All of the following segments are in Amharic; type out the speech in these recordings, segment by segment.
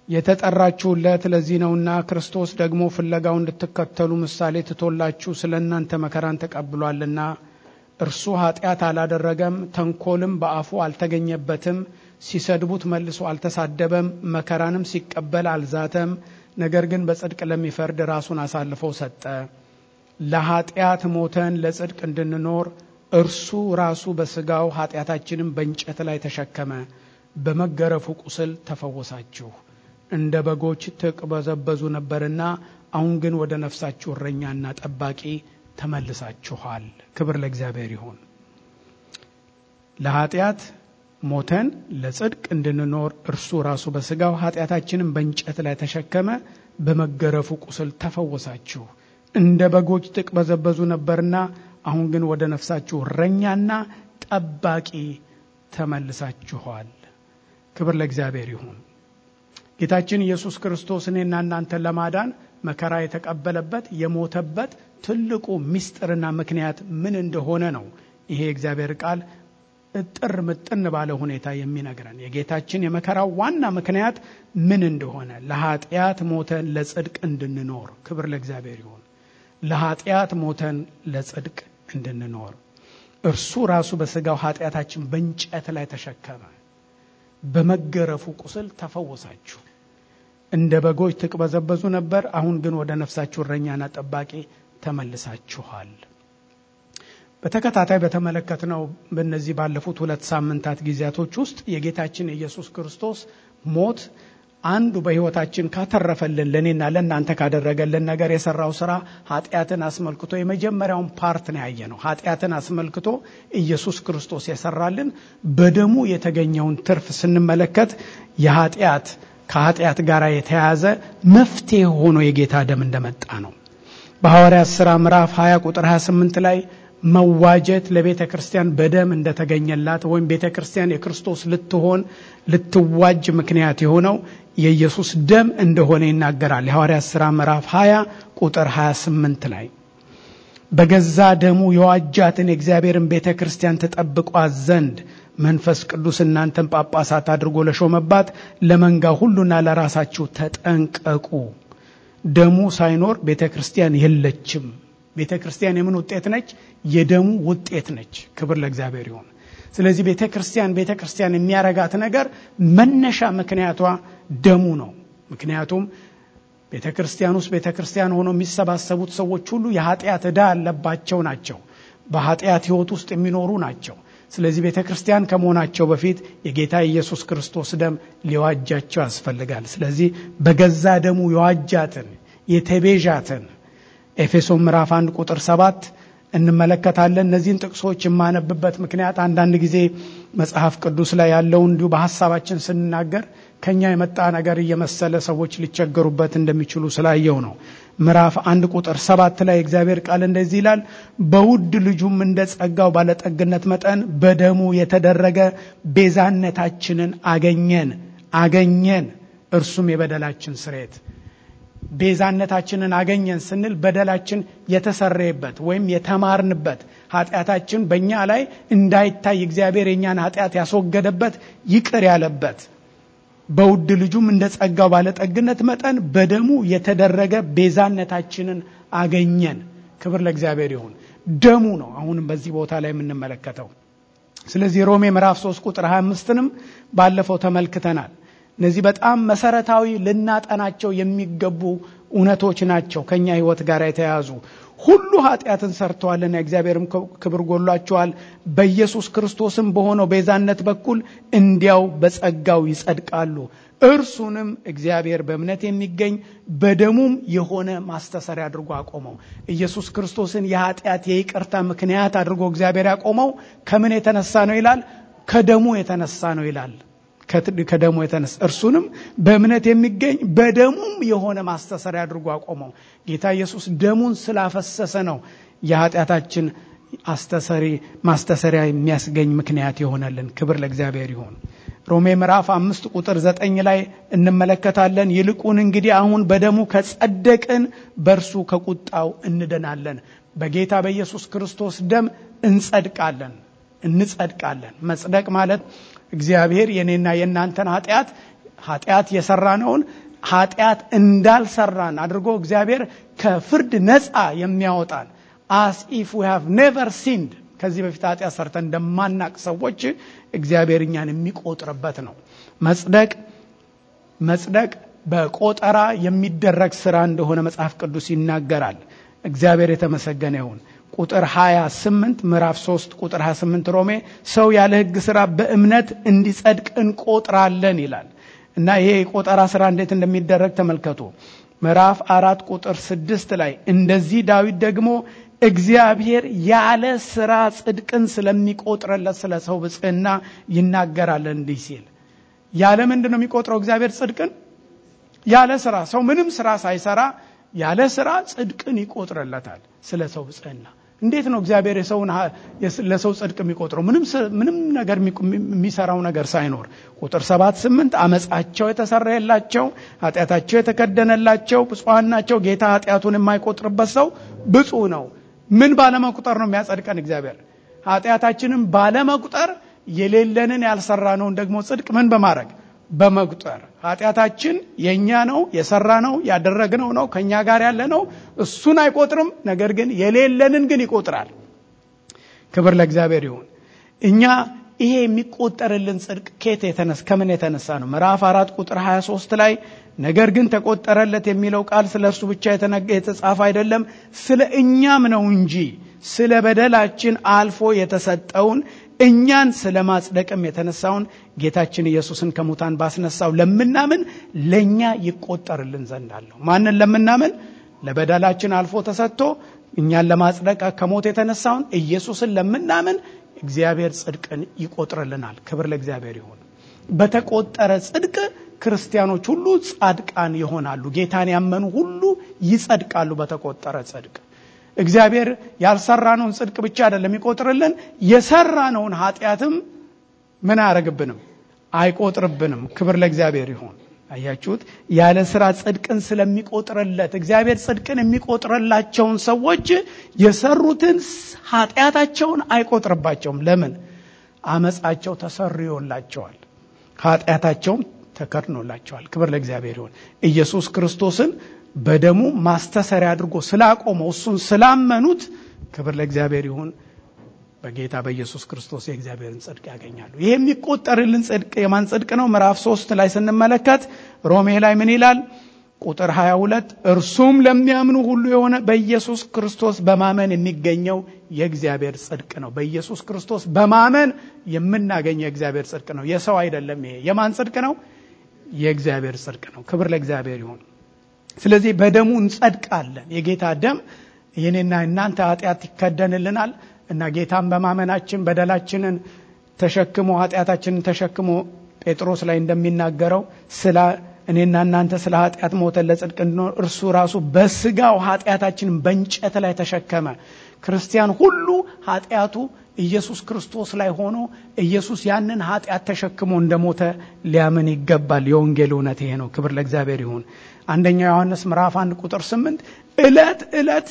የተጠራችሁለት ለዚህ ነውና ክርስቶስ ደግሞ ፍለጋው እንድትከተሉ ምሳሌ ትቶላችሁ ስለእናንተ መከራን ተቀብሏልና እርሱ ኃጢአት አላደረገም ተንኮልም በአፉ አልተገኘበትም ሲሰድቡት መልሶ አልተሳደበም መከራንም ሲቀበል አልዛተም ነገር ግን በጽድቅ ለሚፈርድ ራሱን አሳልፎ ሰጠ ለኃጢአት ሞተን ለጽድቅ እንድንኖር እርሱ ራሱ በሥጋው ኃጢአታችንን በእንጨት ላይ ተሸከመ በመገረፉ ቁስል ተፈወሳችሁ እንደ በጎች ተቅበዘበዙ ነበርና አሁን ግን ወደ ነፍሳችሁ እረኛና ጠባቂ ተመልሳችኋል ክብር ለእግዚአብሔር ይሁን ለኃጢአት ሞተን ለጽድቅ እንድንኖር እርሱ ራሱ በሥጋው ኃጢአታችንን በእንጨት ላይ ተሸከመ በመገረፉ ቁስል ተፈወሳችሁ እንደ በጎች ተቅበዘበዙ ነበርና አሁን ግን ወደ ነፍሳችሁ እረኛና ጠባቂ ተመልሳችኋል ክብር ለእግዚአብሔር ይሁን ጌታችን ኢየሱስ ክርስቶስ እኔና እናንተን ለማዳን መከራ የተቀበለበት የሞተበት ትልቁ ምስጢርና ምክንያት ምን እንደሆነ ነው ይሄ እግዚአብሔር ቃል እጥር ምጥን ባለ ሁኔታ የሚነግረን የጌታችን የመከራው ዋና ምክንያት ምን እንደሆነ ለኃጢአት ሞተን ለጽድቅ እንድንኖር ክብር ለእግዚአብሔር ይሁን ለኃጢአት ሞተን ለጽድቅ እንድንኖር እርሱ ራሱ በሥጋው ኃጢአታችን በእንጨት ላይ ተሸከመ በመገረፉ ቁስል ተፈወሳችሁ እንደ በጎች ተቅበዘበዙ ነበር አሁን ግን ወደ ነፍሳችሁ እረኛና ጠባቂ ተመልሳችኋል በተከታታይ በተመለከትነው በእነዚህ ባለፉት 2 ሳምንታት ጊዜያቶች ውስጥ የጌታችን ኢየሱስ ክርስቶስ ሞት አንዱ በሕይወታችን ካተረፈልን ለኔና ለእናንተ ካደረገልን ነገር የሰራው ሥራ ኃጢአትን አስመልክቶ የመጀመሪያውን ፓርት ነው ያየነው ኃጢአትን አስመልክቶ ኢየሱስ ክርስቶስ የሰራልን በደሙ የተገኘውን ትርፍ ስንመለከት የኃጢአት ከኃጢአት ጋር የተያያዘ መፍትሄ ሆኖ የጌታ ደም እንደመጣ ነው በሐዋርያት ሥራ ምዕራፍ 20 ቁጥር 28 ላይ መዋጀት ለቤተ ክርስቲያን በደም እንደተገኘላት ወይም ቤተ ክርስቲያን የክርስቶስ ልትዋጅ ምክንያት የሆነው የኢየሱስ ደም እንደሆነ ይናገራል የሐዋርያት ሥራ ምዕራፍ 20 ቁጥር 28 ላይ በገዛ ደሙ የዋጃትን የእግዚአብሔርን ቤተ ክርስቲያን ተጠብቋት ዘንድ መንፈስ ቅዱስ እናንተን ጳጳሳት አድርጎ ለሾመባት ለመንጋ ሁሉና ለራሳችሁ ተጠንቀቁ ደሙ ሳይኖር ቤተ ክርስቲያን የለችም ቤተ ክርስቲያን የምን ውጤት ነች የደሙ ውጤት ነች ክብር ለእግዚአብሔር ይሁን ስለዚህ ቤተ ክርስቲያን የሚያረጋት ነገር መነሻ ምክንያቷ ደሙ ነው ምክንያቱም ቤተ ክርስቲያን ውስጥ ቤተ ክርስቲያን ሆኖ የሚሰባሰቡት ሰዎች ሁሉ የኃጢአት ዕዳ ያለባቸው ናቸው በኃጢአት ሕይወት ውስጥ የሚኖሩ ናቸው ስለዚህ ቤተ ክርስቲያን ከመሆናቸው በፊት የጌታ ኢየሱስ ክርስቶስ ደም ሊዋጃቸው ያስፈልጋል ስለዚህ በገዛ ደሙ የዋጃትን የተቤዣትን ኤፌሶን ምዕራፍ 1 ቁጥር 7 እንመለከታለን እነዚህን ጥቅሶች የማነብበት ምክንያት አንዳንድ ጊዜ መጽሐፍ ቅዱስ ላይ ያለው እንዲሁ በሐሳባችን ስንናገር ከኛ የመጣ ነገር እየመሰለ ሰዎች ሊቸገሩበት እንደሚችሉ ስላየው ነው ምዕራፍ 1 ቁጥር 7 ላይ እግዚአብሔር ቃል እንደዚህ ይላል በውድ ልጁም እንደ ጸጋው ባለጠግነት መጠን በደሙ የተደረገ ቤዛነታችንን አገኘን እርሱም የበደላችን ስርየት ቤዛነታችንን አገኘን ስንል በደላችን የተሰረየበት ወይም የተማርንበት ኃጢአታችን በእኛ ላይ እንዳይታይ እግዚአብሔር የኛን ኃጢአት ያስወገደበት ይቅር ያለበት በውድ ልጁም እንደ ጸጋው ባለጠግነት መጠን በደሙ የተደረገ ቤዛነታችንን አገኘን ክብር ለእግዚአብሔር ይሁን ደሙ ነው አሁንም በዚህ ቦታ ላይ የምንመለከተው ስለዚህ ሮሜ ምዕራፍ 3 ቁጥር 25ንም ባለፈው ተመልክተናል እነዚህ በጣም መሰረታዊ ልናጠናቸው የሚገቡ እውነቶች ናቸው ከኛ ሕይወት ጋር የተያያዙ ሁሉ ኃጢአትን ሰርተዋልና እግዚአብሔርም ክብር ጎሏቸዋል በኢየሱስ ክርስቶስም በሆነው ቤዛነት በኩል እንዲያው በጸጋው ይጸድቃሉ እርሱንም እግዚአብሔር በእምነት የሚገኝ በደሙም የሆነ ማስተሰሪያ አድርጎ አቆመው ኢየሱስ ክርስቶስን የኃጢአት የይቅርታ ምክንያት አድርጎ እግዚአብሔር ያቆመው ከምን የተነሳ ነው ይላል ከደሙ የተነሳ ነው ይላል ከደሙ የተነሳ እርሱንም በእምነት የሚገኝ በደሙም የሆነ ማስተሰሪያ አድርጎ አቆመው ጌታ ኢየሱስ ደሙን ስላፈሰሰ ነው የኃጢአታችን ማስተሰሪያ የሚያስገኝ ምክንያት የሆነልን ክብር ለእግዚአብሔር ይሁን ሮሜ ምዕራፍ 5 ቁጥር 9 ላይ እንመለከታለን ይልቁን እንግዲህ አሁን በደሙ ከጸደቅን በእርሱ ከቁጣው እንድናለን በጌታ በኢየሱስ ክርስቶስ ደም እንጸድቃለን መጽደቅ ማለት እግዚአብሔር የኔና የናንተን ኃጢአት የሰራነውን ኃጢአት እንዳልሰራን አድርጎ እግዚአብሔር ከፍርድ ነፃ የሚያወጣን as if we have never sinned ከዚህ በፊት ኃጢአት ሰርተን እንደማናቅ ሰዎች እግዚአብሔር እኛን የሚቆጥርበት ነው። መጽደቅ በቆጠራ የሚደረግ ስራ እንደሆነ መጽሐፍ ቅዱስ ይናገራል። እግዚአብሔር የተመሰገነ ይሁን። ቁጥር 28 ምዕራፍ 3 ቁጥር 28 ሮሜ ሰው ያለ ሕግ ስራ በእምነት እንዲጸድቅ እንቆጥራለን ይላል። እና ይሄ የቆጠራ ስራ እንዴት እንደሚደረግ ተመልከቱ። ምዕራፍ 4 ቁጥር 6 ላይ እንደዚህ ዳዊት ደግሞ እግዚአብሔር ያለ ስራ ጽድቅን ስለሚቆጥርለት ስለ ሰው ብጽዕና ይናገራል እንዲህ ሲል። ያለ ምንድነው የሚቆጥረው እግዚአብሔር ጽድቅን? ያለ ስራ። ሰው ምንም ስራ ሳይሰራ ያለ ስራ ጽድቅን ይቆጥርለታል ስለ ሰው ብጽዕና። እንዴት ነው እግዚአብሔር ለሰው ጽድቅ የሚቆጥረው? ምንም ነገር የሚሰራው ነገር ሳይኖር። ቁጥር 7-8 አመጻቸው የተሰረየላቸው ኃጢአታቸው የተከደነላቸው ብፁዓን ናቸው። ጌታ ኃጢአቱን የማይቆጥርበት ሰው ብፁዕ ነው። ምን ባለመቁጠር ነው የሚያጸድቀን እግዚአብሔር? ኃጢአታችንን ባለመቁጠር የሌለንን ያልሰራነውን ደግሞ ጽድቅ ምን በማድረግ በመቁጠር። ኃጢአታችን የኛ ነው፣ የሰራነው ያደረግነው ነው፣ ከኛ ጋር ያለ ነው። እሱን አይቆጥርም። ነገር ግን የሌለንን ግን ይቆጥራል። ክብር ለእግዚአብሔር ይሁን። እኛ ይሄ የሚቆጠርልን ጽድቅ ከምን የተነሳ ነው? ምዕራፍ 4 ቁጥር 23 ላይ ነገር ግን ተቆጠረለት የሚለው ቃል ስለ እርሱ ብቻ የተጻፈ አይደለም፣ ስለ እኛም ነው እንጂ ስለ በደላችን አልፎ የተሰጠውን እኛን ስለማጽደቅም የተነሳውን ጌታችን ኢየሱስን ከሙታን ባስነሳው ለምናምን ለኛ ይቆጠርልን ዘንድ አለው። ማንን ለምናምን? ለበደላችን አልፎ ተሰጥቶ እኛን ለማጽደቅ ከሞት የተነሳውን ኢየሱስን ለምናምን እግዚአብሔር ጽድቅን ይቆጥርልናል። ክብር ለእግዚአብሔር ይሁን። በተቆጠረ ጽድቅ ክርስቲያኖች ሁሉ ጻድቃን ይሆናሉ። ጌታን ያመኑ ሁሉ ይጸድቃሉ በተቆጠረ ጽድቅ። እግዚአብሔር ያልሰራነውን ጽድቅ ብቻ አይደለም ይቆጥርልን፣ የሰራነውን ኃጢአትም ምን አያረግብንም? አይቆጥርብንም። ክብር ለእግዚአብሔር ይሁን። አያችሁት? ያለ ስራ ጽድቅን ስለሚቆጥርለት እግዚአብሔር ጽድቅን የሚቆጥርላቸውን ሰዎች የሰሩትን ኃጢአታቸውን አይቆጥርባቸውም። ለምን? አመጻቸው ተሰርዮላቸዋል፣ ኃጢአታቸውም ተከድኖላቸዋል። ክብር ለእግዚአብሔር ይሁን። ኢየሱስ ክርስቶስን በደሙ ማስተሰሪያ አድርጎ ስላቆመው እሱን ስላመኑት ክብር ለእግዚአብሔር ይሁን፣ በጌታ በኢየሱስ ክርስቶስ የእግዚአብሔርን ጽድቅ ያገኛሉ። ይሄ የሚቆጠርልን ጽድቅ የማን ጽድቅ ነው? ምዕራፍ 3 ላይ ስንመለከት ሮሜ ላይ ምን ይላል? ቁጥር 22 እርሱም ለሚያምኑ ሁሉ የሆነ በኢየሱስ ክርስቶስ በማመን የሚገኘው የእግዚአብሔር ጽድቅ ነው። በኢየሱስ ክርስቶስ በማመን የምናገኘው የእግዚአብሔር ጽድቅ ነው፣ የሰው አይደለም። ይሄ የማን ጽድቅ ነው? የእግዚአብሔር ጽድቅ ነው። ክብር ለእግዚአብሔር ይሁን። ስለዚህ በደሙ እንጸድቃለን። የጌታ ደም የኔና እናንተ ኃጢአት ይከደንልናል እና ጌታን በማመናችን በደላችንን ተሸክሞ ኃጢአታችንን ተሸክሞ ጴጥሮስ ላይ እንደሚናገረው ስለ እኔና እናንተ ስለ ኃጢአት ሞተ ለጽድቅ እንድንሆን እርሱ ራሱ በስጋው ኃጢአታችንን በእንጨት ላይ ተሸከመ። ክርስቲያን ሁሉ ኃጢአቱ ኢየሱስ ክርስቶስ ላይ ሆኖ ኢየሱስ ያንን ኃጢአት ተሸክሞ እንደሞተ ሊያምን ይገባል። የወንጌል እውነት ይሄ ነው። ክብር ለእግዚአብሔር ይሁን። አንደኛ ዮሐንስ ምዕራፍ 1 ቁጥር 8 ዕለት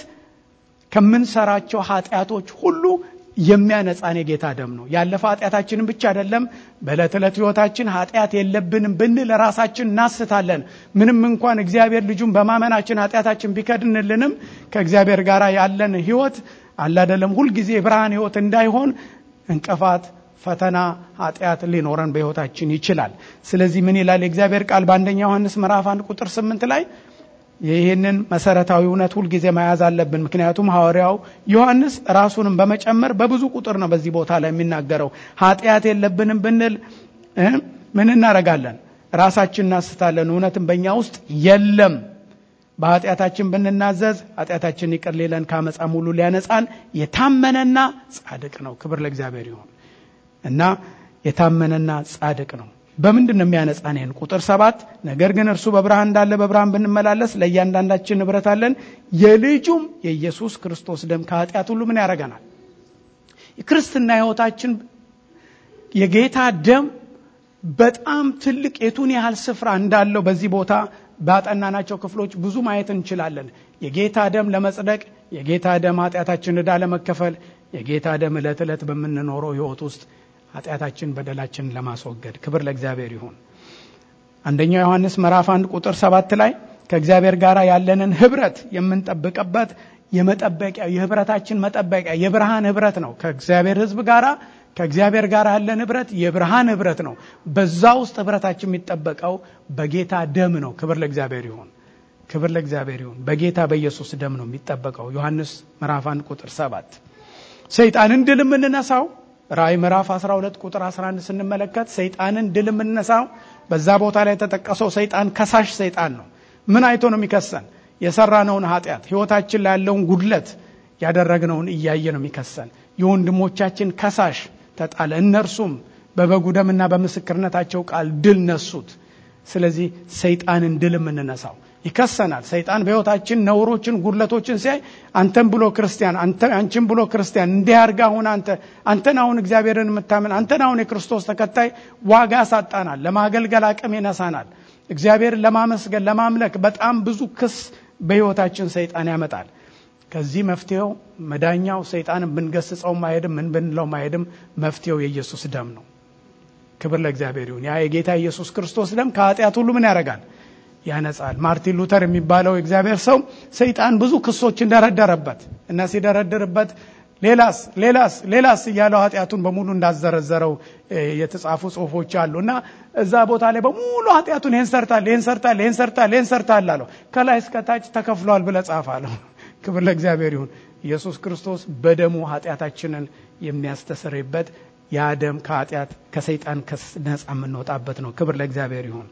ከምንሰራቸው ኃጢአቶች ሁሉ የሚያነጻን የጌታ ደም ነው። ያለፈ ኃጢአታችንን ብቻ አይደለም፣ በዕለት ሕይወታችን ኃጢአት የለብንም ብንል ራሳችን እናስታለን። ምንም እንኳን እግዚአብሔር ልጁን በማመናችን ኃጢአታችን ቢከድንልንም ከእግዚአብሔር ጋር ያለን ሕይወት አይደለም ሁሉ ጊዜ ብርሃን ሕይወት እንዳይሆን እንቅፋት፣ ፈተና፣ ኃጢአት ሊኖረን በሕይወታችን ይችላል። ስለዚህ ምን ይላል የእግዚአብሔር ቃል በአንደኛ ዮሐንስ ምዕራፍ 1 ቁጥር 8 ላይ? ይህንን መሰረታዊ እውነት ሁሉ ጊዜ መያዝ አለብን። ምክንያቱም ሐዋርያው ዮሐንስ ራሱንም በመጨመር በብዙ ቁጥር ነው በዚህ ቦታ ላይ የሚናገረው። ኃጢአት የለብንም ብንል ምን እናረጋለን? ራሳችን እናስታለን፣ እውነትም በእኛ ውስጥ የለም። በኃጢአታችን ብንናዘዝ ኃጢአታችን ይቅር ሊለን ከአመፃም ሁሉ ሊያነጻን የታመነና ጻድቅ ነው። ክብር ለእግዚአብሔር ይሁን። እና የታመነና ጻድቅ ነው። በምንድን ነው የሚያነጻን? ይሄን ቁጥር 7 ነገር ግን እርሱ በብርሃን እንዳለ በብርሃን ብንመላለስ ለእያንዳንዳችን ንብረት አለን፣ የልጁም የኢየሱስ ክርስቶስ ደም ከኃጢአት ሁሉ ምን ያረጋናል? የክርስትና ሕይወታችን የጌታ ደም በጣም ትልቅ የቱን ያህል ስፍራ እንዳለው በዚህ ቦታ ባጠናናቸው ክፍሎች ብዙ ማየት እንችላለን። የጌታ ደም ለመጽደቅ፣ የጌታ ደም ኃጢአታችን ዕዳ ለመከፈል፣ የጌታ ደም ዕለት በምንኖረው ሕይወት ውስጥ ኃጢአታችን በደላችን ለማስወገድ። ክብር ለእግዚአብሔር ይሁን። አንደኛ ዮሐንስ ምዕራፍ 1 ቁጥር 7 ላይ ከእግዚአብሔር ጋር ያለንን ህብረት የምንጠብቅበት የመጠበቂያ የህብረታችን መጠበቂያ የብርሃን ህብረት ነው። ከእግዚአብሔር ጋር ያለን ህብረት የብርሃን ህብረት ነው። በዛ ውስጥ ህብረታችን የሚጠበቀው በጌታ ደም ነው። ክብር ለእግዚአብሔር ይሁን። በጌታ በኢየሱስ ደም ነው የሚጠበቀው። ዮሐንስ ምዕራፍ 1 ቁጥር 7 ሰይጣንን ድል የምንነሳው ራእይ ምዕራፍ 12 ቁጥር 11 ስንመለከት ሰይጣንን ድል የምንነሳው በዛ ቦታ ላይ የተጠቀሰው ሰይጣን ከሳሽ ሰይጣን ነው። ምን አይቶ ነው የሚከሰን? የሰራነውን ኃጢአት፣ ህይወታችን ላይ ያለውን ጉድለት፣ ያደረግነውን እያየ ነው የሚከሰን። የወንድሞቻችን ከሳሽ ተጣለ። እነርሱም በበጉ ደምና በምስክርነታቸው ቃል ድል ነሱት። ስለዚህ ሰይጣንን ድል የምንነሳው ይከሰናል። ሰይጣን በህይወታችን ነውሮችን፣ ጉድለቶችን ሲያይ አንተን ብሎ ክርስቲያን፣ አንቺን ብሎ ክርስቲያን እንዲያርጋ ሆነ አንተን አሁን እግዚአብሔርን የምታምን አንተን አሁን የክርስቶስ ተከታይ ዋጋ ያሳጣናል። ለማገልገል አቅም ይነሳናል። እግዚአብሔርን ለማመስገን ለማምለክ በጣም ብዙ ክስ በህይወታችን ሰይጣን ያመጣል። ከዚህ መፍትሄው መዳኛው ሰይጣንን ብንገስጸው ማይሄድም ምን ብንለው ማይሄድም። መፍትሄው የኢየሱስ ደም ነው። ክብር ለእግዚአብሔር ይሁን። ያ የጌታ ኢየሱስ ክርስቶስ ደም ከኃጢአት ሁሉ ምን ያደርጋል? ያነጻል። ማርቲን ሉተር የሚባለው እግዚአብሔር ሰው ሰይጣን ብዙ ክሶችን ደረደረበት እና ሲደረድርበት ሌላስ እያለው ኃጢአቱን በሙሉ እንዳዘረዘረው የተጻፉ ጽሁፎች አሉና እዛ ቦታ ላይ በሙሉ ኃጢአቱን ይሄን ሰርታል አለው። ከላይ እስከ ታች ተከፍሏል ብለህ ጻፍ አለው። ክብር ለእግዚአብሔር ይሁን። ኢየሱስ ክርስቶስ በደሙ ኃጢአታችንን የሚያስተሰርይበት ያ ደም ከኃጢአት ከሰይጣን ነፃ የምንወጣበት ነው። ክብር ለእግዚአብሔር ይሁን።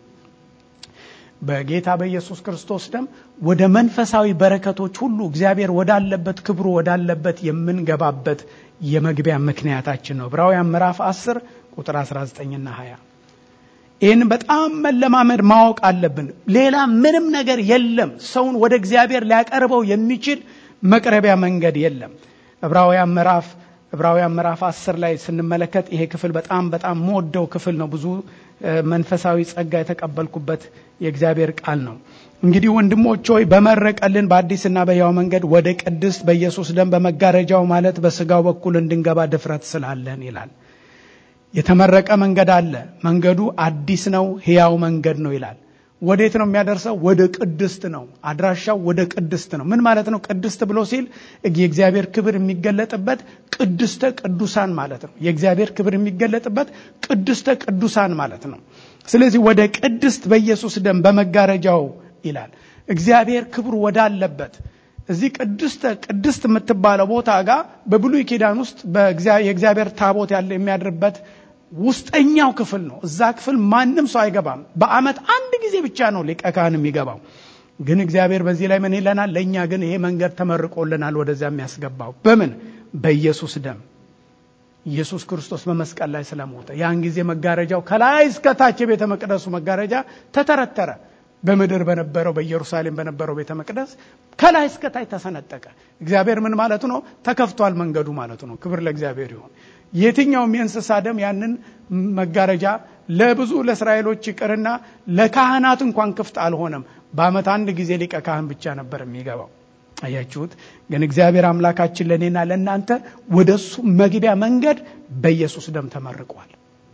በጌታ በኢየሱስ ክርስቶስ ደም ወደ መንፈሳዊ በረከቶች ሁሉ እግዚአብሔር ወዳለበት ክብሩ ወዳለበት የምንገባበት የመግቢያ ምክንያታችን ነው። ዕብራውያን ምዕራፍ 10 ቁጥር 19 እና 20 ይህን በጣም መለማመድ ማወቅ አለብን። ሌላ ምንም ነገር የለም። ሰውን ወደ እግዚአብሔር ሊያቀርበው የሚችል መቅረቢያ መንገድ የለም። ዕብራውያን ምዕራፍ 10 ላይ ስንመለከት ይሄ ክፍል በጣም ሞደው ክፍል ነው። ብዙ መንፈሳዊ ጸጋ የተቀበልኩበት የእግዚአብሔር ቃል ነው። እንግዲህ ወንድሞች ሆይ በመረቀልን በአዲስና በሕያው መንገድ ወደ ቅድስት በኢየሱስ ደም በመጋረጃው ማለት በስጋው በኩል እንድንገባ ድፍረት ስላለን ይላል። የተመረቀ መንገድ አለ። መንገዱ አዲስ ነው፣ ሕያው መንገድ ነው ይላል። ወዴት ነው የሚያደርሰው? ወደ ቅድስት ነው። አድራሻው ወደ ቅድስት ነው። ምን ማለት ነው? ቅድስት ብሎ ሲል የእግዚአብሔር ክብር የሚገለጥበት ቅድስተ ቅዱሳን ማለት ነው። የእግዚአብሔር ክብር የሚገለጥበት ቅድስተ ቅዱሳን ማለት ነው። ስለዚህ ወደ ቅድስት በኢየሱስ ደም በመጋረጃው ይላል። እግዚአብሔር ክብር ወዳለበት እዚህ ቅድስት የምትባለው ቦታ ጋር በብሉይ ኪዳን ውስጥ የእግዚአብሔር ታቦት ያለ የሚያድርበት ውስጠኛው ክፍል ነው። እዛ ክፍል ማንም ሰው አይገባም። በአመት አንድ ጊዜ ብቻ ነው ሊቀ ካህን የሚገባው። ግን እግዚአብሔር በዚህ ላይ ምን ይለናል? ለኛ ግን ይሄ መንገድ ተመርቆልናል ወደዛ የሚያስገባው በምን? በኢየሱስ ደም። ኢየሱስ ክርስቶስ በመስቀል ላይ ስለሞተ ያን ጊዜ መጋረጃው ከላይ እስከ ታች የቤተ መቅደሱ መጋረጃ ተተረተረ። በምድር በነበረው በኢየሩሳሌም በነበረው ቤተ መቅደስ ከላይ እስከ ታች ተሰነጠቀ። እግዚአብሔር ምን ማለቱ ነው? ተከፍቷል መንገዱ ማለቱ ነው። ክብር ለእግዚአብሔር ይሁን። የትኛውም የእንስሳ ደም ያንን መጋረጃ ለብዙ ለእስራኤሎች ይቅርና ለካህናት እንኳን ክፍት አልሆነም። በአመት አንድ ጊዜ ሊቀ ካህን ብቻ ነበር የሚገባው። አያችሁት? ግን እግዚአብሔር አምላካችን ለኔና ለናንተ ወደሱ መግቢያ መንገድ በኢየሱስ ደም ተመርቋል።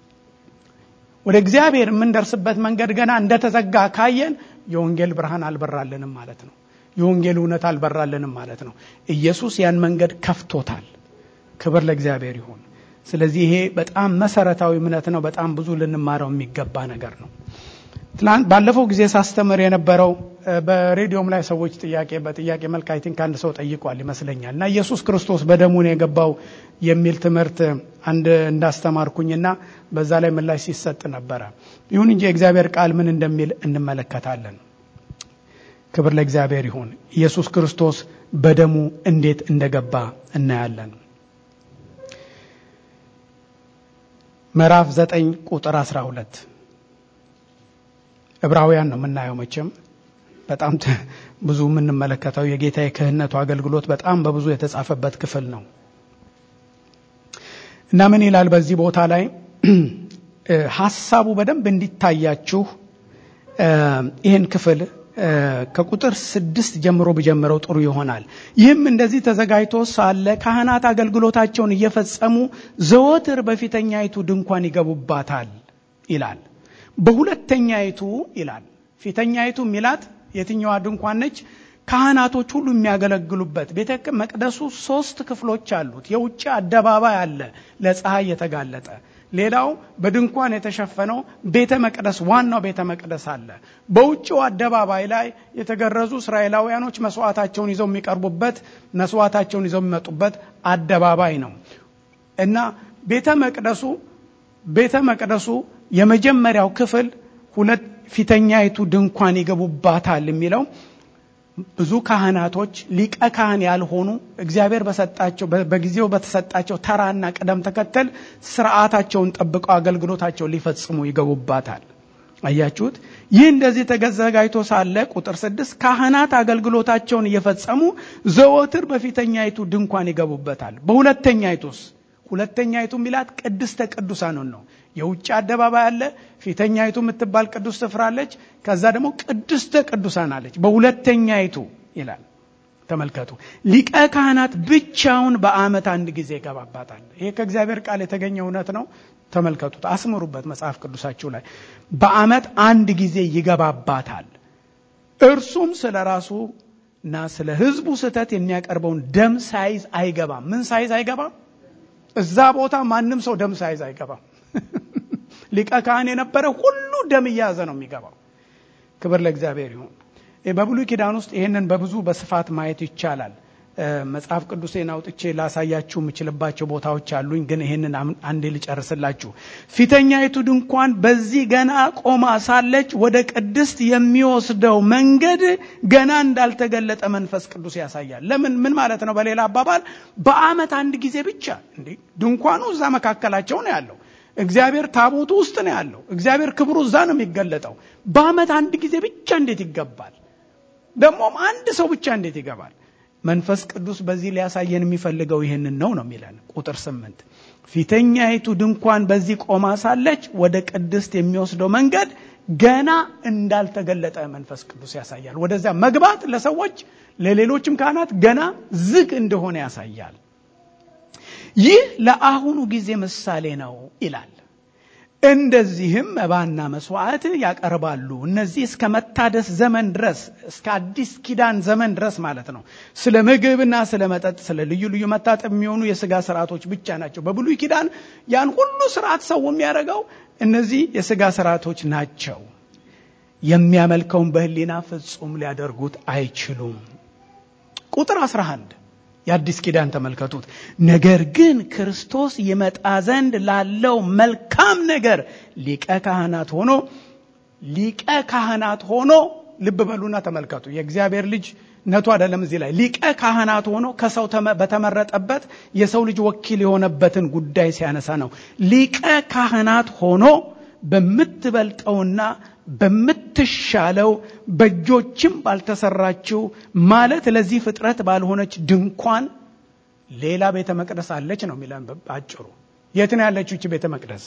ወደ እግዚአብሔር የምንደርስበት መንገድ ገና እንደተዘጋ ካየን የወንጌል ብርሃን አልበራልንም ማለት ነው። የወንጌል እውነት አልበራልንም ማለት ነው። ኢየሱስ ያን መንገድ ከፍቶታል። ክብር ለእግዚአብሔር ይሁን። ስለዚህ ይሄ በጣም መሰረታዊ እምነት ነው። በጣም ብዙ ልንማረው የሚገባ ነገር ነው። ባለፈው ጊዜ ሳስተምር የነበረው በሬዲዮም ላይ ሰዎች በጥያቄ መልክ አይ ቲንክ አንድ ሰው ጠይቋል ይመስለኛል እና ኢየሱስ ክርስቶስ በደሙ ነው የገባው የሚል ትምህርት እንዳስተማርኩኝና በዛ ላይ ምላሽ ሲሰጥ ነበር። ይሁን እንጂ የእግዚአብሔር ቃል ምን እንደሚል እንመለከታለን። ክብር ለእግዚአብሔር ይሁን። ኢየሱስ ክርስቶስ በደሙ እንዴት እንደገባ እናያለን። ምዕራፍ 9 ቁጥር 12 ዕብራውያን ነው የምናየው። መቼም በጣም ብዙ የምንመለከተው የጌታ የክህነቱ አገልግሎት በጣም በብዙ የተጻፈበት ክፍል ነው እና ምን ይላል በዚህ ቦታ ላይ ሐሳቡ በደንብ እንዲታያችሁ ይህን ክፍል ከቁጥር 6 ጀምሮ ቢጀምረው ጥሩ ይሆናል። ይህም እንደዚህ ተዘጋጅቶ ሳለ ካህናት አገልግሎታቸውን እየፈጸሙ ዘወትር በፊተኛይቱ ድንኳን ይገቡባታል ይላል። በሁለተኛይቱ ይላል። ፊተኛይቱ ሚላት የትኛዋ ድንኳን ነች? ካህናቶች ሁሉ የሚያገለግሉበት ቤተ መቅደሱ 3 ክፍሎች አሉት። የውጭ አደባባይ አለ ለፀሐይ የተጋለጠ። ሌላው በድንኳን የተሸፈነው ቤተ መቅደስ ዋናው ቤተ መቅደስ አለ። በውጭው አደባባይ ላይ የተገረዙ እስራኤላውያኖች መስዋዕታቸውን ይዘው የሚቀርቡበት መስዋዕታቸውን ይዘው የሚመጡበት አደባባይ ነው እና ቤተ መቅደሱ የመጀመሪያው ክፍል ፊተኛይቱ ድንኳን ይገቡባታል የሚለው ብዙ ካህናቶች ሊቀ ካህን ያልሆኑ እግዚአብሔር በሰጣቸው በጊዜው በተሰጣቸው ተራና ቅደም ተከተል ስርዓታቸውን ጠብቀው አገልግሎታቸውን ሊፈጽሙ ይገቡባታል። አያችሁት? ይህ እንደዚህ ተዘጋጅቶ ሳለ ቁጥር 6 ካህናት አገልግሎታቸውን እየፈጸሙ ዘወትር በፊተኛይቱ ድንኳን ይገቡበታል። ሁለተኛይቱ ሚላት ቅድስተ ቅዱሳን ነው። የውጭ አደባባይ አለ፣ ፊተኛይቱ የምትባል ቅዱስ ስፍራ አለች፣ ከዛ ደግሞ ቅድስተ ቅዱሳን አለች። በሁለተኛይቱ ይላል። ተመልከቱ፣ ሊቀ ካህናት ብቻውን በዓመት አንድ ጊዜ ይገባባታል። ይሄ ከእግዚአብሔር ቃል የተገኘ እውነት ነው። ተመልከቱት፣ አስምሩበት መጽሐፍ ቅዱሳችሁ ላይ። በዓመት አንድ ጊዜ ይገባባታል። እርሱም ስለራሱና ስለ ሕዝቡ ስህተት የሚያቀርበውን ደም ሳይዝ አይገባም። ምን ሳይዝ አይገባም? እዛ ቦታ ማንም ሰው ደም ሳይዝ አይገባም። ሊቀ ካህን የነበረ ሁሉ ደም እያዘ ነው የሚገባው። ክብር ለእግዚአብሔር ይሁን። በብሉይ ኪዳን ውስጥ ይሄንን በስፋት ማየት ይቻላል። መጽሐፍ ቅዱሴን አውጥቼ ላሳያችሁ የምችልባቸው ቦታዎች አሉኝ፣ ግን ይሄንን አንዴ ልጨርስላችሁ። ፊተኛይቱ ድንኳን በዚህ ገና ቆማ ሳለች ወደ ቅድስት የሚወስደው መንገድ ገና እንዳልተገለጠ መንፈስ ቅዱስ ያሳያል። ምን ማለት ነው? በሌላ አባባል በዓመት አንድ ጊዜ ብቻ ድንኳኑ እዛ መካከላቸው ነው ያለው። እግዚአብሔር ታቦቱ ውስጥ ነው ያለው። እግዚአብሔር ክብሩ እዛ ነው የሚገለጠው። በዓመት አንድ ጊዜ ብቻ እንዴት ይገባል? ደግሞም አንድ ሰው ብቻ እንዴት ይገባል? መንፈስ ቅዱስ በዚህ ሊያሳየን የሚፈልገው ይሄንን ነው የሚለን። ቁጥር 8 ፊተኛይቱ ድንኳን በዚህ ቆማ ሳለች ወደ ቅድስት የሚወስደው መንገድ ገና እንዳልተገለጠ መንፈስ ቅዱስ ያሳያል። ወደዛ መግባት ለሰዎች ለሌሎችም ካህናት ገና ዝግ እንደሆነ ያሳያል። ይህ ለአሁኑ ጊዜ ምሳሌ ነው ይላል። እንደዚህም መባና መስዋዕት ያቀርባሉ። እነዚህ እስከ መታደስ ዘመን ድረስ እስከ አዲስ ኪዳን ዘመን ድረስ ማለት ነው። ስለ ምግብና ስለ መጠጥ ስለ ልዩ ልዩ መታጠብ የሚሆኑ የሥጋ ሥርዓቶች ብቻ ናቸው። በብሉይ ኪዳን ያን ሁሉ ሥርዓት ሰው የሚያደርገው እነዚህ የሥጋ ሥርዓቶች ናቸው። የሚያመልከውን በህሊና ፍጹም ሊያደርጉት አይችሉም። ቁጥር 11 የአዲስ ኪዳን ተመልከቱት። ነገር ግን ክርስቶስ ይመጣ ዘንድ ላለው መልካም ነገር ሊቀ ካህናት ሆኖ ልብ በሉና ተመልከቱ። የእግዚአብሔር ልጅ ነቱ አይደለም እዚህ ላይ ሊቀ ካህናት ሆኖ ከሰው በተመረጠበት የሰው ልጅ ወኪል የሆነበትን ጉዳይ ሲያነሳ ነው። ሊቀ ካህናት ሆኖ በምትበልጠውና በምትሻለው በእጆችም ባልተሰራችው ማለት ለዚህ ፍጥረት ባልሆነች ድንኳን ሌላ ቤተ መቅደስ አለች ነው የሚለን ባጭሩ። የት ነው ያለችው እቺ ቤተ መቅደስ?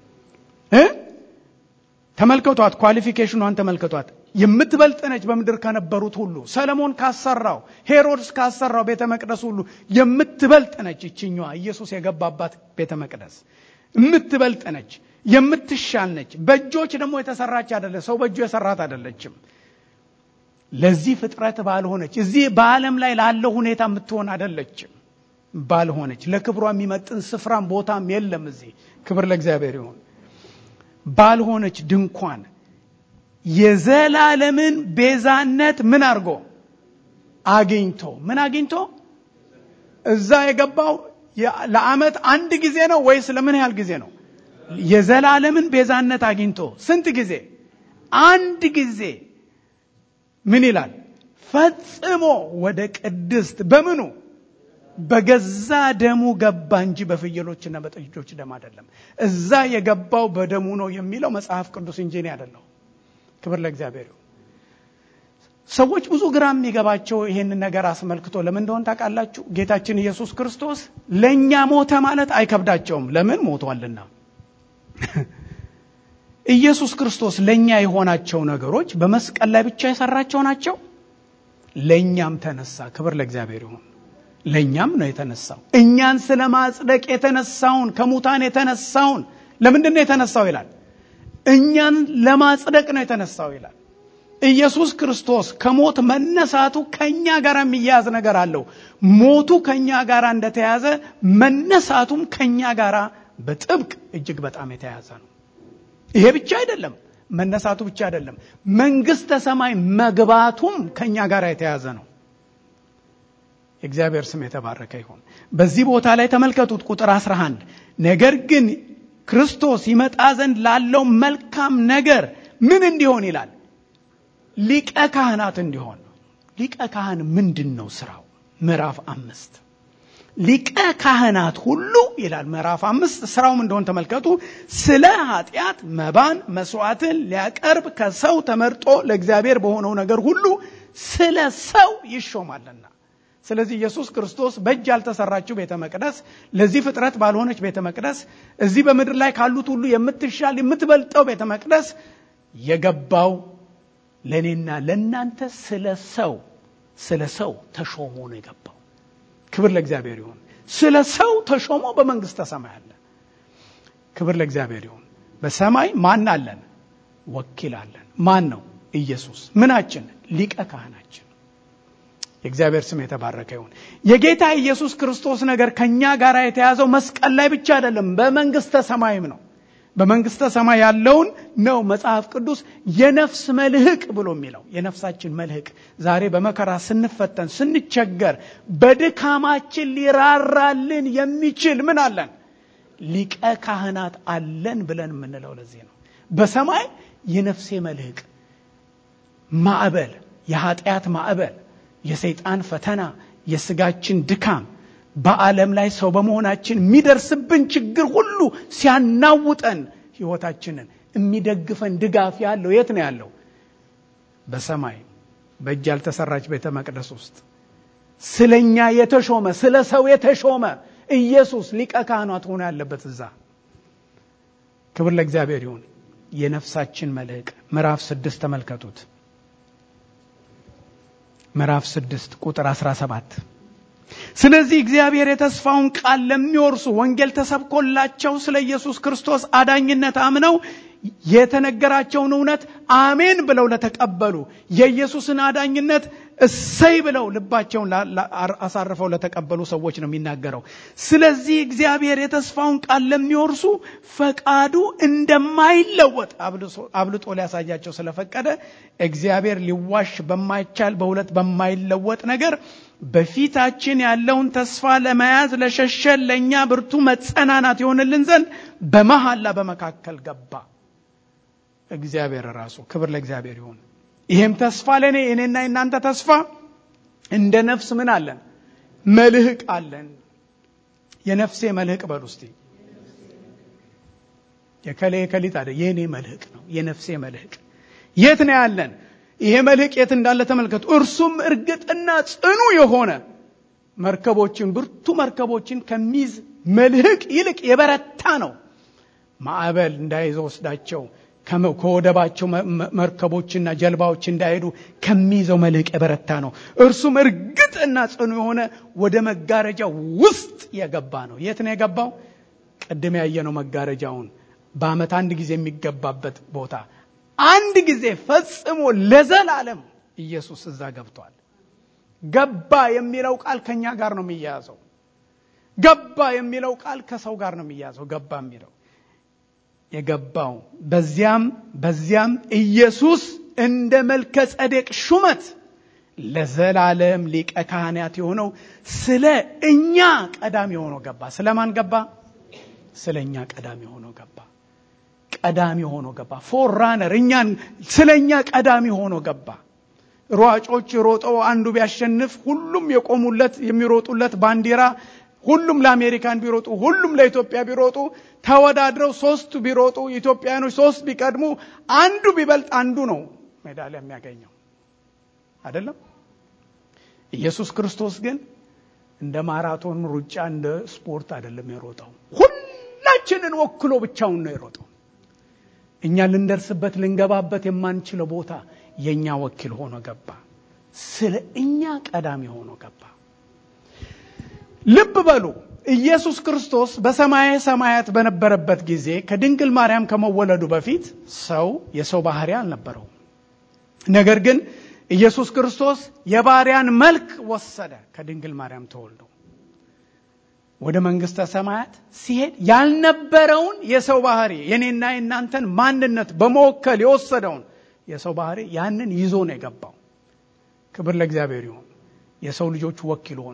ተመልከቷት፣ ኳሊፊኬሽኗን ተመልከቷት። የምትበልጥ ነች በምድር ከነበሩት ሁሉ። ሰለሞን ካሰራው ሄሮድስ ካሰራው ቤተ መቅደስ ሁሉ የምትበልጥ ነች እቺኛዋ ኢየሱስ የገባባት ቤተ መቅደስ። የምትበልጥ ነች፣ የምትሻል ነች። በእጆች ደግሞ የተሰራች አይደለች፣ ሰው በእጁ የሰራት አይደለችም። ለዚህ ፍጥረት ባልሆነች እዚህ በዓለም ላይ ላለው ሁኔታ የምትሆን አይደለችም። ባልሆነች ለክብሯ የሚመጥን ስፍራም ቦታም የለም እዚህ። ክብር ለእግዚአብሔር ይሁን። ባልሆነች ድንኳን የዘላለምን ቤዛነት ምን አግኝቶ እዛ የገባው ለዓመት አንድ ጊዜ ነው ወይስ ለምን ያህል ጊዜ ነው? የዘላለምን ቤዛነት አግኝቶ ስንት ጊዜ? አንድ ጊዜ። ምን ይላል? ፈጽሞ ወደ ቅድስት በምኑ በገዛ ደሙ ገባ እንጂ በፍየሎችና በጥጆች ደም አይደለም። እዛ የገባው በደሙ ነው የሚለው መጽሐፍ ቅዱስ እንጂ እኔ አይደለም። ክብር ለእግዚአብሔር ይሁን። ሰዎች ብዙ ግራ የሚገባቸው ይሄን ነገር አስመልክቶ ለምን እንደሆነ ታውቃላችሁ? ጌታችን ኢየሱስ ክርስቶስ ለኛ ሞተ ማለት አይከብዳቸውም። ለምን? ሞቷልና። ኢየሱስ ክርስቶስ ለኛ የሆናቸው ነገሮች በመስቀል ላይ ብቻ የሰራቸው ናቸው። ለኛም ተነሳ። ክብር ለእግዚአብሔር ይሁን። ለኛም ነው የተነሳው። እኛን ስለማጽደቅ የተነሳውን ከሙታን የተነሳውን ለምንድን ነው የተነሳው ይላል? እኛን ለማጽደቅ ነው የተነሳው ይላል። ኢየሱስ ክርስቶስ ከሞት መነሳቱ ከኛ ጋር የሚያያዝ ነገር አለው። ሞቱ ከኛ ጋር እንደተያዘ መነሳቱም ከኛ ጋር በጥብቅ እጅግ በጣም የተያያዘ ነው። ይሄ ብቻ አይደለም፣ መነሳቱ ብቻ አይደለም፣ መንግስተ ሰማይ መግባቱም ከኛ ጋር የተያያዘ ነው። የእግዚአብሔር ስም የተባረከ ይሁን። በዚህ ቦታ ላይ ተመልከቱት ቁጥር 11 ነገር ግን ክርስቶስ ይመጣ ዘንድ ላለው መልካም ነገር ምን እንዲሆን ይላል? ሊቀ ካህናት እንዲሆን። ሊቀ ካህን ምንድነው ስራው? ምዕራፍ 5 ሊቀ ካህናት ሁሉ ይላል። ምዕራፍ 5 ስራው ምን እንደሆነ ተመልከቱ። ስለ ኃጢአት መባን መስዋዕትን ሊያቀርብ ከሰው ተመርጦ ለእግዚአብሔር በሆነው ነገር ሁሉ ስለ ሰው ይሾማልና። ስለዚህ ኢየሱስ ክርስቶስ በእጅ ያልተሰራችው ቤተ መቅደስ፣ ለዚህ ፍጥረት ባልሆነች ቤተ መቅደስ፣ እዚህ በምድር ላይ ካሉት ሁሉ የምትሻል የምትበልጠው ቤተ መቅደስ የገባው ለኔና ለናንተ ስለ ሰው ተሾሞ ነው የገባው። ክብር ለእግዚአብሔር ይሁን። ስለ ሰው ተሾሞ በመንግስተ ሰማይ አለ። ክብር ለእግዚአብሔር ይሁን። በሰማይ ማን አለን? ወኪል አለን። ማን ነው? ኢየሱስ። ምናችን? ሊቀ ካህናችን። የእግዚአብሔር ስም የተባረከ ይሁን። የጌታ ኢየሱስ ክርስቶስ ነገር ከኛ ጋር የተያዘው መስቀል ላይ ብቻ አይደለም፣ በመንግስተ ሰማይም ነው። በመንግስተ ሰማይ ያለውን ነው መጽሐፍ ቅዱስ የነፍስ መልህቅ ብሎ የሚለው። የነፍሳችን መልህቅ ዛሬ በመከራ ስንፈተን ስንቸገር በድካማችን ሊራራልን የሚችል ምን አለን? ሊቀ ካህናት አለን ብለን የምንለው ለዚህ ነው። በሰማይ የነፍሴ መልህቅ ማዕበል፣ የኃጢአት ማዕበል፣ የሰይጣን ፈተና፣ የስጋችን ድካም፣ በዓለም ላይ ሰው በመሆናችን የሚደርስብን ችግር ሁሉ ሲያናውጠን ህይወታችንን የሚደግፈን ድጋፍ ያለው የት ነው ያለው? በሰማይ በእጅ ያልተሰራች ቤተ መቅደስ ውስጥ ስለኛ የተሾመ ስለ ሰው የተሾመ ኢየሱስ ሊቀ ካህናት ሆኖ ያለበት እዛ። ክብር ለእግዚአብሔር ይሁን። የነፍሳችን መልህቅ ምዕራፍ 6 ተመልከቱት። ምዕራፍ 6 ቁጥር 17 ስለዚህ እግዚአብሔር የተስፋውን ቃል ለሚወርሱ ወንጌል ተሰብኮላቸው ስለ ኢየሱስ ክርስቶስ አዳኝነት አምነው የተነገራቸውን እውነት አሜን ብለው ለተቀበሉ የኢየሱስን አዳኝነት እሰይ ብለው ልባቸውን አሳርፈው ለተቀበሉ ሰዎች ነው የሚናገረው። ስለዚህ እግዚአብሔር የተስፋውን ቃል ለሚወርሱ ፈቃዱ እንደማይለወጥ አብልጦ ሊያሳያቸው ስለፈቀደ እግዚአብሔር ሊዋሽ በማይቻል በሁለት በማይለወጥ ነገር በፊታችን ያለውን ተስፋ ለመያዝ ለሸሸን ለኛ ብርቱ መጸናናት ይሆንልን ዘንድ በመሐላ በመካከል ገባ እግዚአብሔር ራሱ። ክብር ለእግዚአብሔር ይሁን። ይሄም ተስፋ ለኔ እኔና እናንተ ተስፋ እንደ ነፍስ ምን አለን? መልህቅ አለን። የነፍሴ መልህቅ በሉ እስቲ። የከሊት አይደል፣ የኔ መልህቅ ነው። የነፍሴ መልህቅ የት ነው ያለን? ይሄ መልህቅ የት እንዳለ ተመልከቱ። እርሱም እርግጥና ጽኑ የሆነ መርከቦችን ብርቱ መርከቦችን ከሚይዝ መልህቅ ይልቅ የበረታ ነው። ማዕበል እንዳይወስዳቸው ከወደባቸው መርከቦችና ጀልባዎች እንዳይሄዱ ከሚይዘው መልህቅ የበረታ ነው። እርሱም እርግጥና ጽኑ የሆነ ወደ መጋረጃ ውስጥ የገባ ነው። የት ነው የገባው? ቀደም ያየነው መጋረጃውን በአመት አንድ ጊዜ የሚገባበት ቦታ አንድ ጊዜ ፈጽሞ ለዘላለም ኢየሱስ እዛ ገብቷል። ገባ የሚለው ቃል ከኛ ጋር ነው የሚያያዘው። ገባ የሚለው ቃል ከሰው ጋር ነው የሚያያዘው። ገባ የሚለው የገባው በዚያም ኢየሱስ እንደ መልከ ጸዴቅ ሹመት ለዘላለም ሊቀ ካህናት የሆነው ስለ እኛ ቀዳሚ ሆኖ ገባ። ስለማን ገባ? ስለኛ ቀዳሚ ሆኖ ገባ። ቀዳሚ ሆኖ ገባ። ፎርራነር እኛን ስለኛ ቀዳሚ ሆኖ ገባ። ሯጮች ሮጠው አንዱ ቢያሸንፍ ሁሉም የቆሙለት የሚሮጡለት ባንዲራ፣ ሁሉም ለአሜሪካን ቢሮጡ ሁሉም ለኢትዮጵያ ቢሮጡ ተወዳድረው ሶስቱ ቢሮጡ ኢትዮጵያኖች ሶስት ቢቀድሙ አንዱ ቢበልጥ አንዱ ነው ሜዳሊያ የሚያገኘው አይደለም። ኢየሱስ ክርስቶስ ግን እንደ ማራቶን ሩጫ እንደ ስፖርት አይደለም የሮጠው። ሁላችንን ወክሎ ብቻውን ነው የሮጠው። እኛ ልንደርስበት ልንገባበት የማንችለው ቦታ የኛ ወኪል ሆኖ ገባ። ስለ እኛ ቀዳሚ ሆኖ ገባ። ልብ በሉ ኢየሱስ ክርስቶስ በሰማየ ሰማያት በነበረበት ጊዜ ከድንግል ማርያም ከመወለዱ በፊት የሰው ባህሪ አልነበረው። ነገር ግን ኢየሱስ ክርስቶስ የባሪያን መልክ ወሰደ። ከድንግል ማርያም ተወልዶ ወደ መንግስተ ሰማያት ሲሄድ ያልነበረውን የሰው ባህሪ የኔና የናንተን ማንነት በመወከል የወሰደውን የሰው ባህሪ ያንን ይዞ ነው የገባው። ክብር ለእግዚአብሔር ይሁን። የሰው ልጆች ወኪል ሆኖ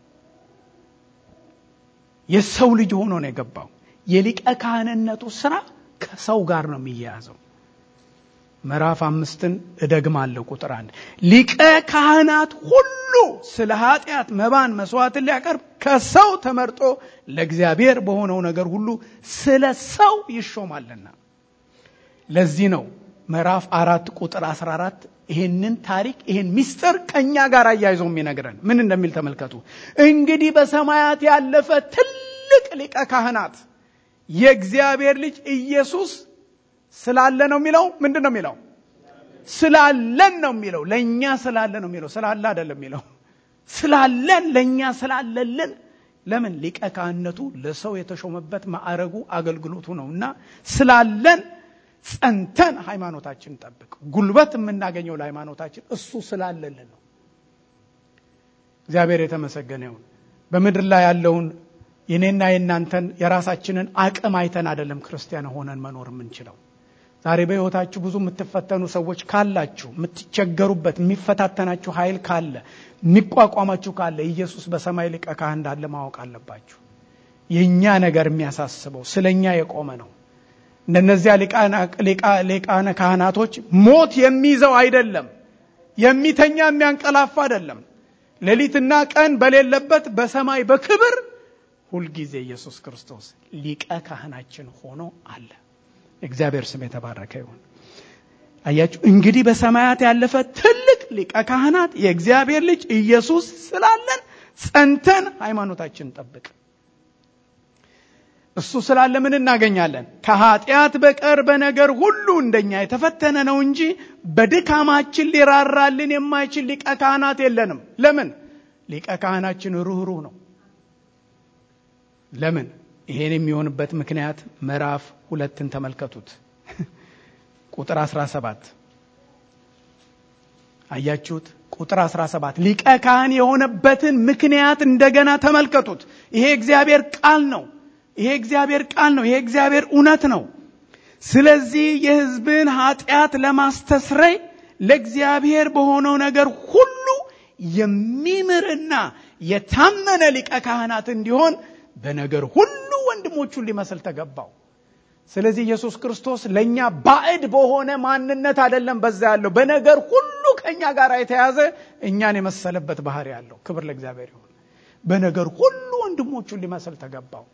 የሰው ልጅ ሆኖ ነው የገባው። የሊቀ ካህንነቱ ስራ ከሰው ጋር ነው የሚያያዘው። ምዕራፍ 5ን እደግማለሁ ቁጥር 1 ሊቀ ካህናት ሁሉ ስለ ኃጢአት መባን መስዋዕትን ሊያቀርብ ከሰው ተመርጦ ለእግዚአብሔር በሆነው ነገር ሁሉ ስለ ሰው ይሾማልና። ለዚህ ነው ምዕራፍ 4 ቁጥር 14 ይሄንን ታሪክ ይሄን ሚስጥር ከኛ ጋር አያይዞ የሚነግረን ምን እንደሚል ተመልከቱ። እንግዲህ በሰማያት ያለፈ ትልቅ ሊቀ ካህናት የእግዚአብሔር ልጅ ኢየሱስ ስላለ ነው የሚለው። ምንድነው የሚለው? ስላለን ነው የሚለው። ለኛ ስላለ ነው የሚለው። ስላለ አይደለም የሚለው። ስላለን ለኛ ስላለልን። ለምን? ሊቀ ካህንነቱ ለሰው የተሾመበት ማዕረጉ አገልግሎቱ ነውና ስላለን ጸንተን ሃይማኖታችንን ጠብቅ። ጉልበት የምናገኘው ለሃይማኖታችን እሱ ስላለልን ነው። እግዚአብሔር የተመሰገነ ይሁን። በምድር ላይ ያለውን የኔና የናንተን የራሳችንን አቅም አይተን አይደለም ክርስቲያን ሆነን መኖር የምንችለው። ዛሬ በህይወታችሁ ብዙ የምትፈተኑ ሰዎች ካላችሁ፣ የምትቸገሩበት የሚፈታተናችሁ ኃይል ካለ፣ የሚቋቋማችሁ ካለ ኢየሱስ በሰማይ ሊቀ ካህን እንዳለ ማወቅ አለባችሁ። የኛ ነገር የሚያሳስበው ስለኛ የቆመ ነው። እንደነዚያ ሊቃነ ካህናቶች ሞት የሚይዘው አይደለም፣ የሚተኛ የሚያንቀላፋ አይደለም። ሌሊትና ቀን በሌለበት በሰማይ በክብር ሁልጊዜ ኢየሱስ ክርስቶስ ሊቀ ካህናችን ሆኖ አለ። እግዚአብሔር ስም የተባረከ ይሁን። አያችሁ፣ እንግዲህ በሰማያት ያለፈ ትልቅ ሊቀ ካህናት የእግዚአብሔር ልጅ ኢየሱስ ስላለን ጸንተን ሃይማኖታችንን ጠብቅ። እሱ ስላለ ምን እናገኛለን? ከኃጢአት በቀር በነገር ሁሉ እንደኛ የተፈተነ ነው እንጂ በድካማችን ሊራራልን የማይችል ሊቀ ካህናት የለንም። ለምን? ሊቀ ካህናችን ሩህሩህ ነው። ለምን? ይሄን የሚሆንበት ምክንያት ምዕራፍ 2ን ተመልከቱት። ቁጥር 17 አያችሁት? ቁጥር 17 ሊቀ ካህን የሆነበትን ምክንያት እንደገና ተመልከቱት። ይሄ እግዚአብሔር ቃል ነው። ይሄ እግዚአብሔር ቃል ነው። ይሄ እግዚአብሔር እውነት ነው። ስለዚህ የሕዝብን ኃጢአት ለማስተስረይ ለእግዚአብሔር በሆነው ነገር ሁሉ የሚምርና የታመነ ሊቀ ካህናት እንዲሆን በነገር ሁሉ ወንድሞቹን ሊመስል ተገባው። ስለዚህ ኢየሱስ ክርስቶስ ለኛ ባዕድ በሆነ ማንነት አይደለም በዛ ያለው፣ በነገር ሁሉ ከኛ ጋር የተያዘ እኛን የመሰለበት ባህሪ ያለው። ክብር ለእግዚአብሔር ይሁን። በነገር ሁሉ ወንድሞቹን ሊመስል ተገባው።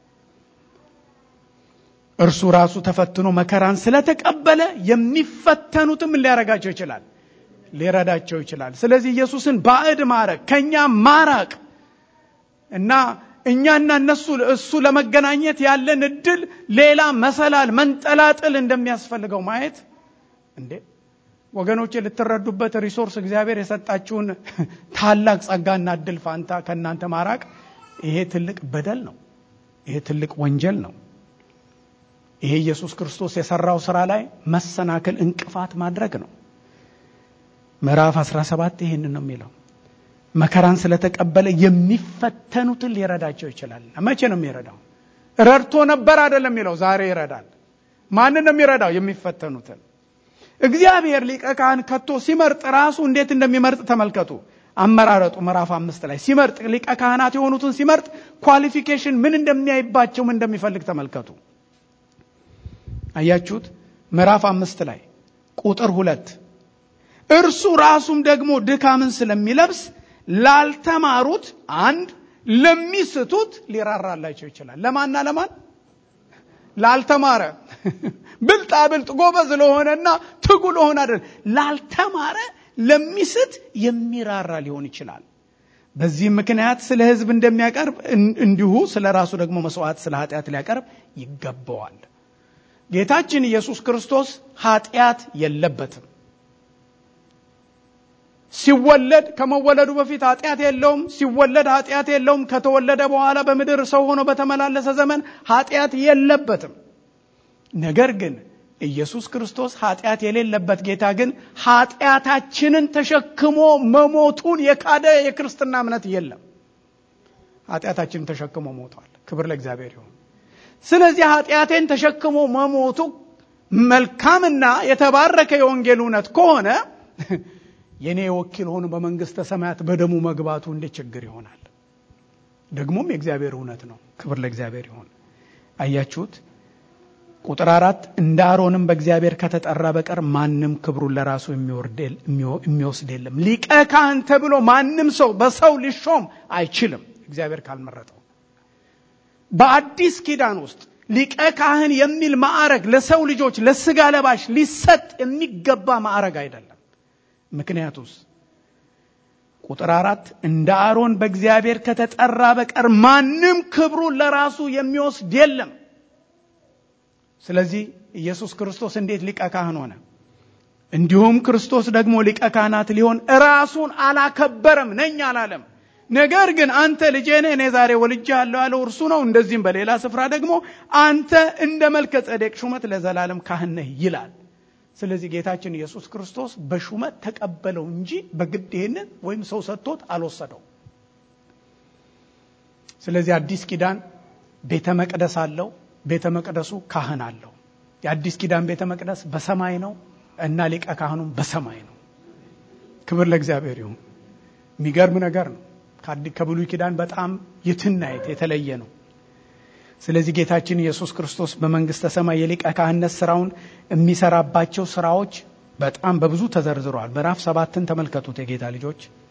እርሱ ራሱ ተፈትኖ መከራን ስለተቀበለ የሚፈተኑትም ሊያረጋቸው ይችላል፣ ሊረዳቸው ይችላል። ስለዚህ ኢየሱስን ባዕድ ማረክ፣ ከኛ ማራቅ እና እኛና እሱ ለመገናኘት ያለን እድል ሌላ መሰላል መንጠላጥል እንደሚያስፈልገው ማየት እንዴ ወገኖቼ፣ ልትረዱበት ሪሶርስ እግዚአብሔር የሰጣችሁን ታላቅ ጸጋና እድል ፋንታ ከናንተ ማራቅ ይሄ ትልቅ በደል ነው። ይሄ ትልቅ ወንጀል ነው። ይሄ ኢየሱስ ክርስቶስ የሰራው ሥራ ላይ መሰናክል እንቅፋት ማድረግ ነው። ምዕራፍ 17 ይሄንን ነው የሚለው። መከራን ስለተቀበለ የሚፈተኑትን ሊረዳቸው ይችላል። መቼ ነው የሚረዳው? ረድቶ ነበር አይደለም የሚለው፣ ዛሬ ይረዳል። ማንን ነው የሚረዳው? የሚፈተኑትን። እግዚአብሔር ሊቀ ካህን ከቶ ሲመርጥ ራሱ እንዴት እንደሚመርጥ ተመልከቱ። አመራረጡ ምዕራፍ 5 ላይ ሲመርጥ፣ ሊቀ ካህናት የሆኑትን ሲመርጥ ኳሊፊኬሽን ምን እንደሚያይባቸው ምን እንደሚፈልግ ተመልከቱ። አያችሁት? ምዕራፍ 5 ላይ ቁጥር 2 እርሱ ራሱም ደግሞ ድካምን ስለሚለብስ ላልተማሩት አንድ ለሚስቱት ሊራራላቸው ይችላል። ለማንና ለማን? ላልተማረ ብልጣብልጥ ጎበዝ ለሆነና ትጉ ለሆነ አይደል፣ ላልተማረ ለሚስት የሚራራ ሊሆን ይችላል። በዚህ ምክንያት ስለ ሕዝብ እንደሚያቀርብ እንዲሁ ስለ ራሱ ደግሞ መስዋዕት ስለ ኃጢአት ሊያቀርብ ይገባዋል። ጌታችን ኢየሱስ ክርስቶስ ኃጢአት የለበትም። ሲወለድ ከመወለዱ በፊት ኃጢአት የለውም፣ ሲወለድ ኃጢአት የለውም፣ ከተወለደ በኋላ በምድር ሰው ሆኖ በተመላለሰ ዘመን ኃጢአት የለበትም። ነገር ግን ኢየሱስ ክርስቶስ ኃጢአት የሌለበት ጌታ ግን ኃጢአታችንን ተሸክሞ መሞቱን የካደ የክርስትና እምነት የለም። ኃጢአታችንን ተሸክሞ ሞቷል። ክብር ለእግዚአብሔር ይሁን። ስለዚህ ኃጢአቴን ተሸክሞ መሞቱ መልካምና የተባረከ የወንጌል እውነት ከሆነ የኔ ወኪል ሆኖ በመንግስተ ሰማያት በደሙ መግባቱ እንደ ችግር ይሆናል? ደግሞም የእግዚአብሔር እውነት ነው። ክብር ለእግዚአብሔር ይሁን። አያችሁት? ቁጥር 4 እንደ አሮንም በእግዚአብሔር ከተጠራ በቀር ማንም ክብሩን ለራሱ የሚወስድ የለም። ሊቀ ካህን ተብሎ ማንም ሰው በሰው ሊሾም አይችልም እግዚአብሔር ካልመረጠው። በአዲስ ኪዳን ውስጥ ሊቀ ካህን የሚል ማዕረግ ለሰው ልጆች ለስጋ ለባሽ ሊሰጥ የሚገባ ማዕረግ አይደለም። ምክንያቱስ ቁጥር 4 እንደ አሮን በእግዚአብሔር ከተጠራ በቀር ማንም ክብሩን ለራሱ የሚወስድ የለም። ስለዚህ ኢየሱስ ክርስቶስ እንዴት ሊቀ ካህን ሆነ? እንዲሁም ክርስቶስ ደግሞ ሊቀ ካህናት ሊሆን ራሱን አላከበረም፣ ነኝ አላለም። ነገር ግን አንተ ልጄ ነህ እኔ ዛሬ ወልጄሃለሁ ያለው እርሱ ነው። እንደዚህም በሌላ ስፍራ ደግሞ አንተ እንደ መልከ ጼዴቅ ሹመት ለዘላለም ካህን ነህ ይላል። ስለዚህ ጌታችን ኢየሱስ ክርስቶስ በሹመት ተቀበለው እንጂ በግድ ይሄንን ወይም ሰው ሰጥቶት አልወሰደው። ስለዚህ አዲስ ኪዳን ቤተ መቅደስ አለው። ቤተ መቅደሱ ካህን አለው። የአዲስ ኪዳን ቤተ መቅደስ በሰማይ ነው እና ሊቀ ካህኑም በሰማይ ነው። ክብር ለእግዚአብሔር ይሁን። የሚገርም ነገር ነው። ከብሉይ ኪዳን በጣም የትናየት የተለየ ነው። ስለዚህ ጌታችን ኢየሱስ ክርስቶስ በመንግስተ ሰማይ የሊቀ ካህንነት ስራውን የሚሰራባቸው ስራዎች በጣም በብዙ ተዘርዝረዋል። ምዕራፍ 7ን ተመልከቱት የጌታ ልጆች።